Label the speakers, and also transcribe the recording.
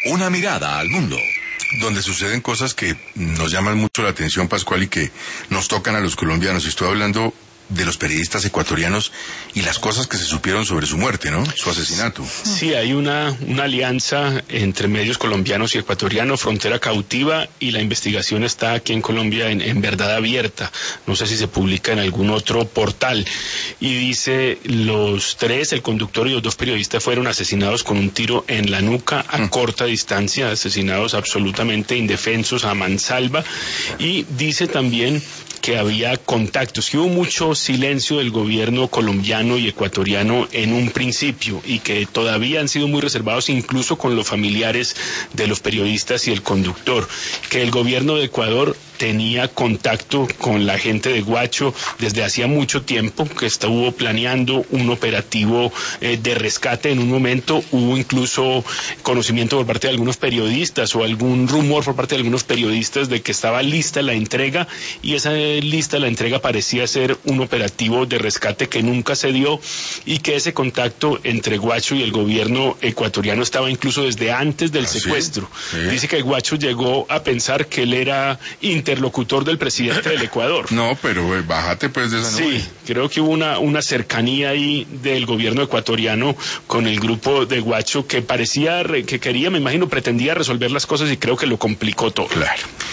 Speaker 1: Una mirada al mundo. Donde suceden cosas que nos llaman mucho la atención, Pascual, y que nos tocan a los colombianos. Estoy hablando de los periodistas ecuatorianos y las cosas que se supieron sobre su muerte, ¿no? Su asesinato.
Speaker 2: Sí, hay una alianza entre medios colombianos y ecuatorianos, Frontera Cautiva, y la investigación está aquí en Colombia en Verdad Abierta. No sé si se publica en algún otro portal. Y dice, los tres, el conductor y los dos periodistas, fueron asesinados con un tiro en la nuca a corta distancia, asesinados absolutamente indefensos a mansalva. Y dice también que había contactos, que hubo mucho silencio del gobierno colombiano y ecuatoriano en un principio y que todavía han sido muy reservados incluso con los familiares de los periodistas y el conductor, que el gobierno de Ecuador tenía contacto con la gente de Guacho desde hacía mucho tiempo, que estuvo planeando un operativo de rescate en un momento, hubo incluso conocimiento por parte de algunos periodistas o algún rumor por parte de algunos periodistas de que estaba lista la entrega, y esa lista de la entrega parecía ser un operativo de rescate que nunca se dio, y que ese contacto entre Guacho y el gobierno ecuatoriano estaba incluso desde antes del secuestro. ¿Sí? Dice que Guacho llegó a pensar que él era interlocutor del presidente del Ecuador.
Speaker 1: No, pero bájate pues de esa nube.
Speaker 2: Sí, creo que hubo una cercanía ahí del gobierno ecuatoriano con el grupo de Guacho que parecía que quería, me imagino, pretendía resolver las cosas, y creo que lo complicó todo.
Speaker 1: Claro.